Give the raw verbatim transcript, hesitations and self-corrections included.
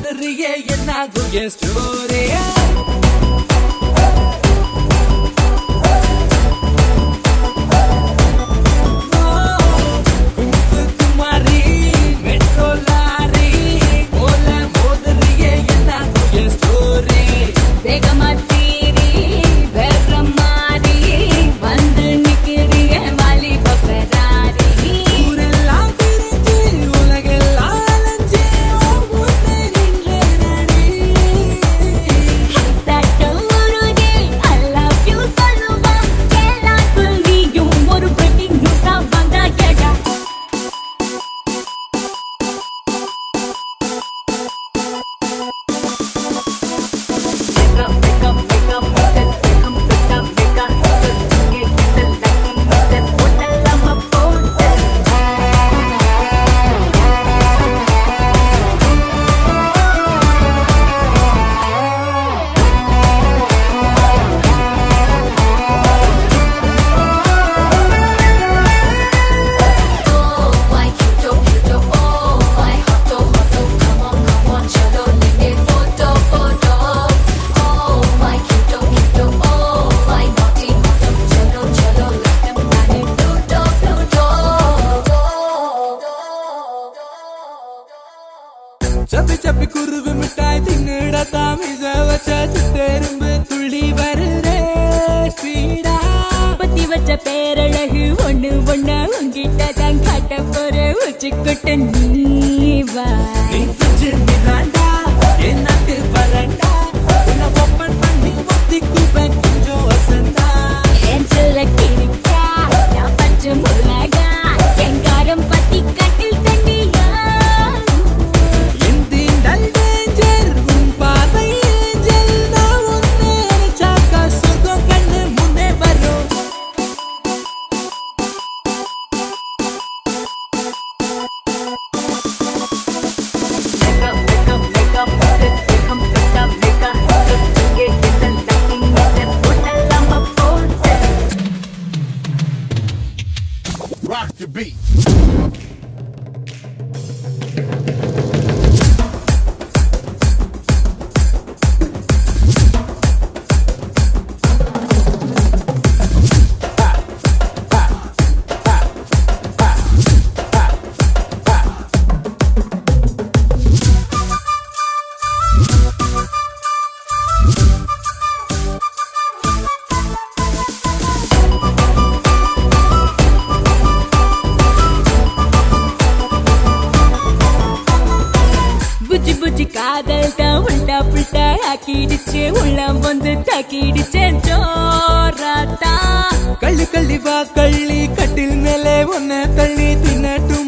மோதறியே என்னாகும் என் ஸ்டோரியா चपी चपी कुरुव मिठाई तिंगड़ा तामिज़ा वचा चित्तेरुंबे तुल्ली वरुरे स्पीडा पति वचा पेरलहु वन्नु वन्ना उंगिट्टा तंगाट्टा पोरे उच्चिक्कुट्टा नीवा नी तुझे मिरांडा ये नाके वरंडा उन्ना ओपन पन्नी वत्तिक्कु पेंजो वसंता एंजल किरिक्का ना पंच मुलागा केंगारम पति कट्टिल तन्निया Rock the beat. காதல் தான் உள்டா புல்டா ஆக்கிடுச்சு உள்ளம் வந்து தாக்கிடுச்சு ஜோராத்தா கள்ளி கள்ளி வா கள்ளி கட்டில் மேலே ஒன்ன தள்ளி தின்னட்டும்